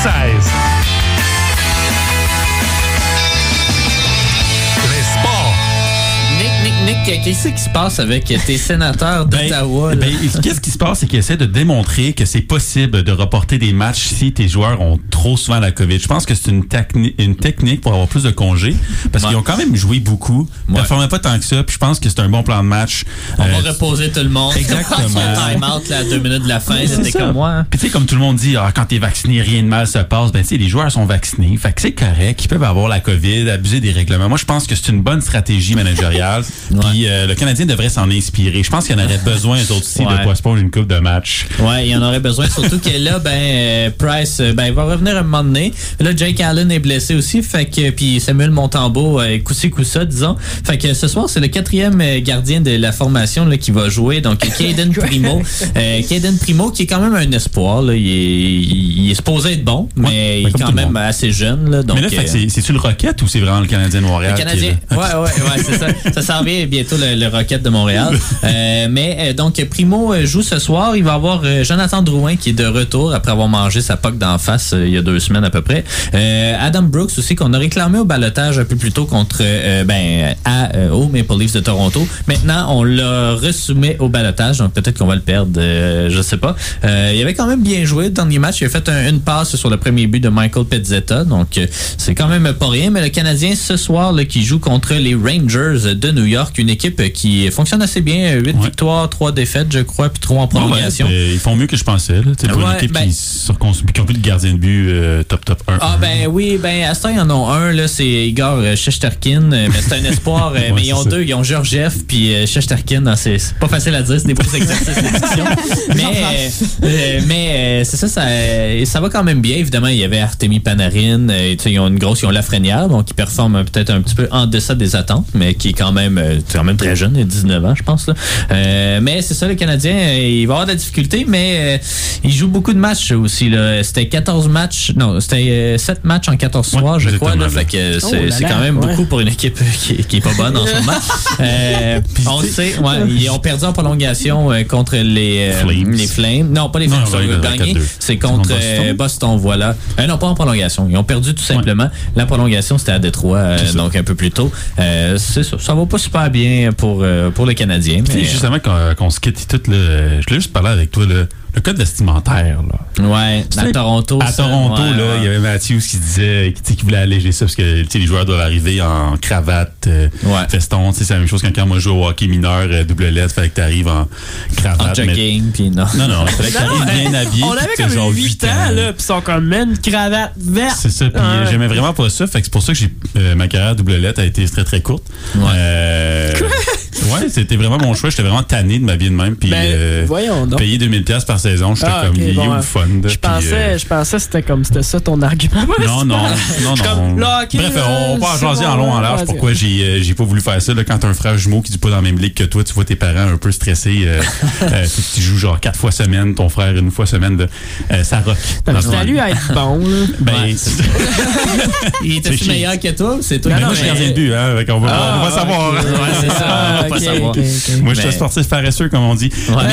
Nick, qu'est-ce qui se passe avec tes sénateurs d'Ottawa? Qu'est-ce qui se passe, c'est qu'ils essaient de démontrer que c'est possible de reporter des matchs si tes joueurs ont trop souvent la COVID. Je pense que c'est une technique pour avoir plus de congés, parce qu'ils ont quand même joué beaucoup, ne performaient pas tant que ça, puis je pense que c'est un bon plan de match. On va reposer tout le monde. Exactement. Time-out à 2 minutes de la fin, c'était comme moi. Hein? Puis tu sais, comme tout le monde dit, quand t'es vacciné, rien de mal se passe. Ben tu sais, les joueurs sont vaccinés, fait que c'est correct, ils peuvent avoir la COVID, abuser des règlements. Moi, je pense que c'est une bonne stratégie managériale. Puis le Canadien devrait s'en inspirer. Je pense qu'il y en aurait besoin, eux autres aussi, de postponer une coupe de match. Ouais, il y en aurait besoin. Surtout que là, Price, il va revenir un moment donné. Là, Jake Allen est blessé aussi. Fait que, puis Samuel Montembeault, coup-ci, coup-ça, disons. Fait que ce soir, c'est le 4e gardien de la formation là, qui va jouer. Donc, Caden Primo. Caden Primo, qui est quand même un espoir. Là. Il est supposé être bon, mais il est quand même assez jeune. Là, donc, mais là, c'est-tu le Rocket ou c'est vraiment le Canadien de Montréal? Le Canadien. Ouais, c'est ça. Ça s'en vient bientôt le Rocket de Montréal. Donc, Primo joue ce soir. Il va avoir Jonathan Drouin qui est de retour après avoir mangé sa poque d'en face il y a 2 semaines à peu près. Adam Brooks aussi, qu'on a réclamé au ballottage un peu plus tôt contre au Maple Leafs de Toronto. Maintenant, on l'a resoumis au ballottage, donc peut-être qu'on va le perdre, je sais pas. Il avait quand même bien joué dans les matchs. Il a fait une passe sur le premier but de Michael Pezzetta, donc c'est quand même pas rien. Mais le Canadien, ce soir, là, qui joue contre les Rangers de New York, une équipe qui fonctionne assez bien. 8 victoires, 3 défaites, je crois, puis 3 en prolongation. Ils font mieux que je pensais. C'est pour une équipe qui ont plus de gardien de but top 1. À ce temps, ils en ont un, là, c'est Igor Shesterkin, mais c'est un espoir. Mais ils ont 2, ils ont Georgiev puis Shesterkin. C'est pas facile à dire, c'est des beaux exercices d'édition. mais c'est ça va quand même bien. Évidemment, il y avait Artemi Panarin. Ils ont Lafrenière, donc il performe peut-être un petit peu en deçà des attentes, mais qui est quand même très jeune, il a 19 ans, je pense. Là. Mais c'est ça, le Canadien, il va avoir de la difficulté, mais il joue beaucoup de matchs aussi. Là. C'était 7 matchs en 14 soirs, je crois. Là, fait que c'est quand même beaucoup pour une équipe qui est pas bonne en ce moment. On le sait, ils ont perdu en prolongation contre les Flames. Non, pas les Flames, ils ont gagné. C'est contre Boston, voilà. Non, pas en prolongation. Ils ont perdu tout simplement. La prolongation, c'était à Détroit, donc un peu plus tôt. C'est ça. Ça va pas super bien pour le Canadien. Mais justement, qu'on se quitte tout, je voulais juste parler avec toi, le code vestimentaire, là. Ouais, à Toronto. À Toronto, il y avait Matthews qui disait qu'il voulait alléger ça parce que les joueurs doivent arriver en cravate, feston. C'est la même chose quand moi je joue au hockey mineur, double lettre, il fallait que tu arrives en cravate. En jogging, puis non. Non, il fallait que tu arrives bien habillé. On avait comme genre 8 ans, là, puis ils sont comme une cravate verte. C'est ça, puis j'aimais vraiment pas ça. Fait que c'est pour ça que ma carrière double lettre a été très très courte. C'était vraiment mon choix. J'étais vraiment tanné de m'habiller de même. Puis voyons donc. Payer 2000$ par saison, j'étais comme fun. Je pensais que c'était ça ton argument. Non. Bref, on va pas jaser en long en large pourquoi j'ai pas voulu faire ça. Là, quand t'as un frère jumeau qui joue pas dans la même ligue que toi, tu vois tes parents un peu stressés. Tu joues genre 4 fois semaine, ton frère 1 fois semaine. Ça rock. Salut à être bon. Il était meilleur que toi? C'est toi? Moi, je suis gardien de but. On va savoir. C'est ça. On va pas savoir. Moi, je suis un sportif paresseux, comme on dit.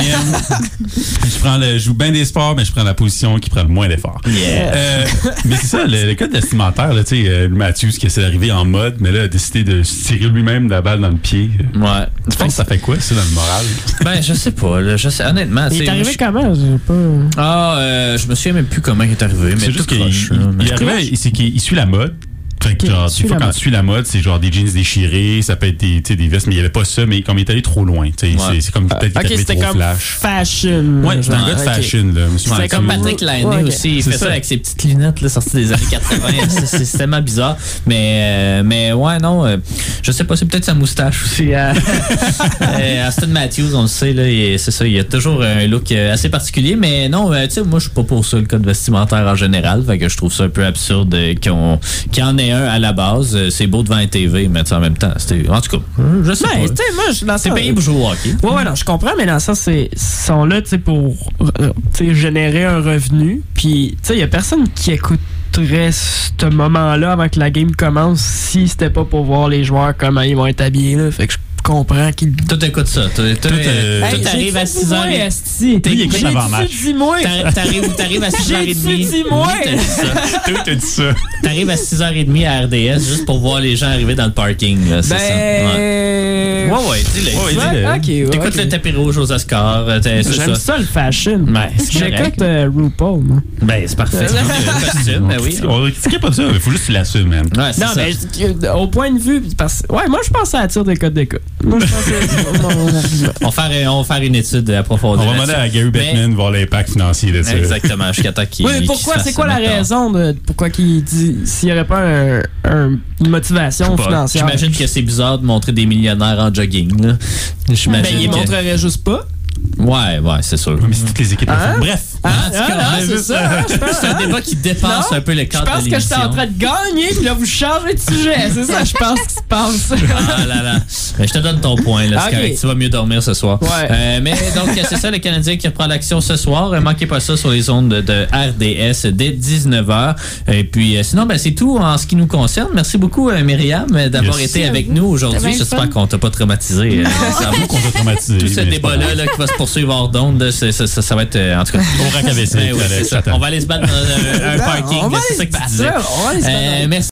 Je joue bien des sports, mais je prends la position qui prend le moins d'efforts. Mais c'est ça, le code vestimentaire, Matthews qui essaie d'arriver en mode, mais là, a décidé de se tirer lui-même la balle dans le pied. Ouais. Tu penses que ça fait quoi, ça, dans le moral? Je sais pas. Honnêtement. Il est arrivé comment? Je me souviens même plus comment il est arrivé. C'est juste qu'il arrivait, c'est qu'il suit la mode. Fait que genre, des fois, quand tu suis la mode, c'est genre des jeans déchirés, ça peut être des vestes, mais il n'y avait pas ça, mais comme il est allé trop loin. C'est comme peut-être qu'il est arrivé trop flash. Fashion. Ouais, c'est un gars de fashion. Là. C'est comme Patrick Laine aussi. Il fait ça avec ses petites lunettes là, sorties des années 80. C'est tellement bizarre. Mais je sais pas, c'est peut-être sa moustache aussi. Aston Matthews, on le sait, là, c'est ça, il a toujours un look assez particulier. Mais non, moi, je suis pas pour ça, le code vestimentaire en général. Fait que je trouve ça un peu absurde qu'il y en ait un à la base. C'est beau devant la TV, mais en même temps, en tout cas, je sais pas. C'est payé pour jouer au hockey. Ouais, non, je comprends, mais dans ça, ils sont là pour générer un revenu. Puis, il y a personne qui écouterait ce moment-là avant que la game commence si c'était pas pour voir les joueurs comment ils vont être habillés. Là. Fait que je comprends qu'il... Tout écoute ça. Tout arrive à 6h30. Lui, il écoute avant match. Dis-moi. T'arrives à 6h30. Dis-moi. T'as dit ça. T'arrives à 6h30 à RDS juste pour voir les gens arriver dans le parking. Là, c'est ça. Ouais, dis-le. Ok. T'écoutes le tapis rouge aux Oscars. J'aime ça le fashion. Ouais, c'est j'écoute RuPaul, moi. Ben, c'est parfait. Le costume, ben oui. On critiquait pas ça, il faut juste que tu l'assumes, man. Ouais, c'est Non, ça. mais au point de vue, parce ouais, moi je pense à la tire des codes d'écoute. Moi je pense On va faire une étude approfondie. On va demander à Gary Bettman voir l'impact financier de ça. Exactement, jusqu'à temps qu'il. Oui, mais pourquoi, c'est quoi la raison de pourquoi qu'il dit s'il n'y aurait pas une motivation financière? J'imagine que c'est bizarre de montrer des millionnaires en jogging. Là. Ben, il montrerait juste pas. Ouais, c'est sûr. Mais c'est toutes les équipes. Bref. C'est ça. C'est un débat qui dépasse un peu le cadre de l'émission. Je pense que j'étais en train de gagner, puis là, vous changez de sujet. C'est ça, je pense qu'il se passe. Ah là là. Mais je te donne ton point. Là. C'est correct. Tu vas mieux dormir ce soir. Ouais. Mais donc, c'est ça, le Canadien qui reprend l'action ce soir. Manquez pas ça sur les ondes de RDS dès 19h. Et puis, sinon, c'est tout en ce qui nous concerne. Merci beaucoup, Myriam, d'avoir été avec nous aujourd'hui. J'espère qu'on t'a pas traumatisé. C'est à vous qu'on t'a traumatisé. Tout ce débat-là qui va se poursuivre hors d'onde, ça va être, en tout cas... Au rack à vaisselle. On va aller se battre dans un parking. C'est ça que tu disais. Merci.